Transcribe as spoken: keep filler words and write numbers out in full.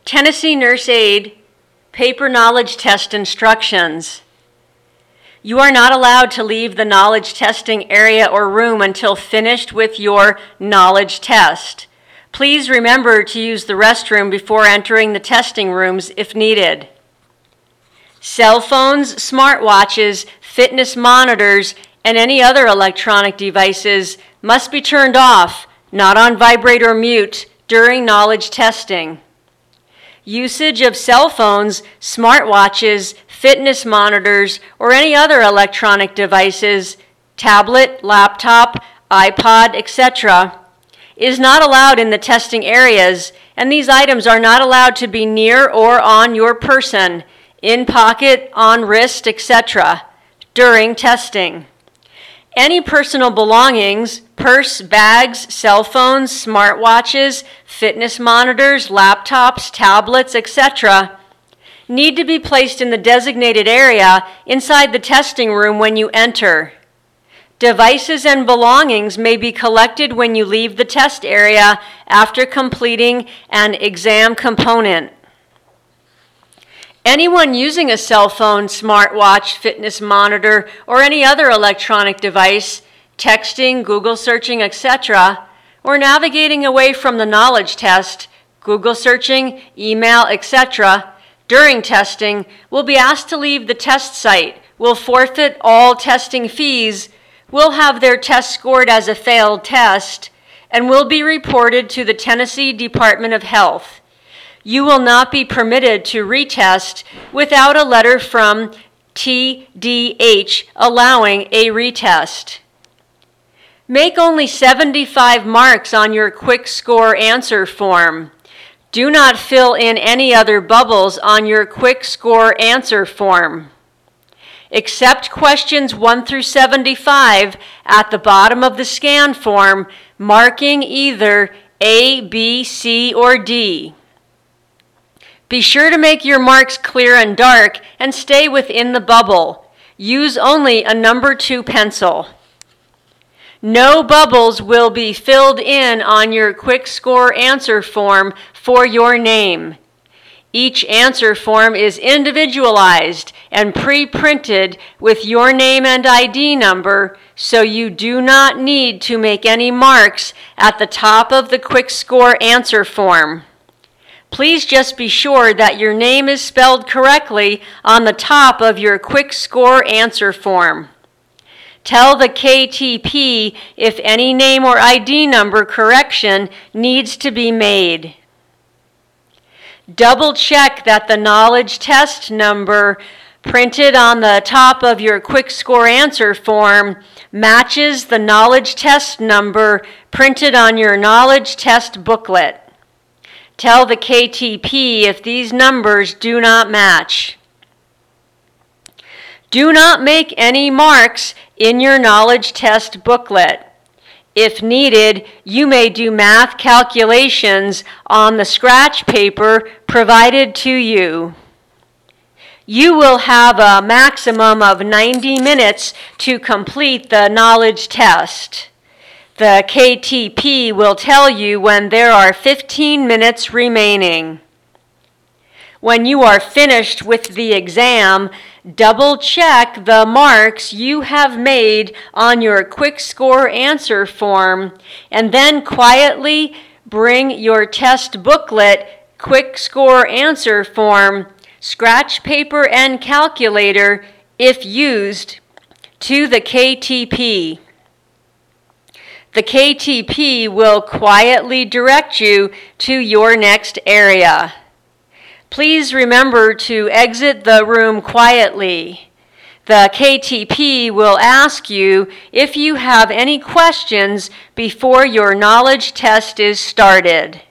Tennessee Nurse Aid Paper Knowledge Test Instructions. You are not allowed to leave the knowledge testing area or room until finished with your knowledge test. Please remember to use the restroom before entering the testing rooms if needed. Cell phones, smartwatches, fitness monitors, and any other electronic devices must be turned off, not on vibrate or mute, during knowledge testing. Usage of cell phones, smartwatches, fitness monitors, or any other electronic devices, tablet, laptop, iPod, et cetera, is not allowed in the testing areas, and these items are not allowed to be near or on your person, in pocket, on wrist, et cetera, during testing. Any personal belongings, purse, bags, cell phones, smartwatches, fitness monitors, laptops, tablets, et cetera, need to be placed in the designated area inside the testing room when you enter. Devices and belongings may be collected when you leave the test area after completing an exam component. Anyone using a cell phone, smartwatch, fitness monitor, or any other electronic device, texting, Google searching, et cetera, or navigating away from the knowledge test, Google searching, email, et cetera, during testing will be asked to leave the test site, will forfeit all testing fees, will have their test scored as a failed test, and will be reported to the Tennessee Department of Health. You will not be permitted to retest without a letter from T D H allowing a retest. Make only seventy-five marks on your quick score answer form. Do not fill in any other bubbles on your quick score answer form. Accept questions one through seventy-five at the bottom of the scan form, marking either A, B, C, or D. Be sure to make your marks clear and dark and stay within the bubble. Use only a number two pencil. No bubbles will be filled in on your quick score answer form for your name. Each answer form is individualized and pre-printed with your name and I D number, so you do not need to make any marks at the top of the quick score answer form. Please just be sure that your name is spelled correctly on the top of your quick score answer form. Tell the K T P if any name or I D number correction needs to be made. Double check that the knowledge test number printed on the top of your quick score answer form matches the knowledge test number printed on your knowledge test booklet. Tell the K T P if these numbers do not match. Do not make any marks in your knowledge test booklet. If needed, you may do math calculations on the scratch paper provided to you. You will have a maximum of ninety minutes to complete the knowledge test. The K T P will tell you when there are fifteen minutes remaining. When you are finished with the exam, double check the marks you have made on your quick score answer form and then quietly bring your test booklet, quick score answer form, scratch paper and calculator, if used, to the K T P. The K T P will quietly direct you to your next area. Please remember to exit the room quietly. The K T P will ask you if you have any questions before your knowledge test is started.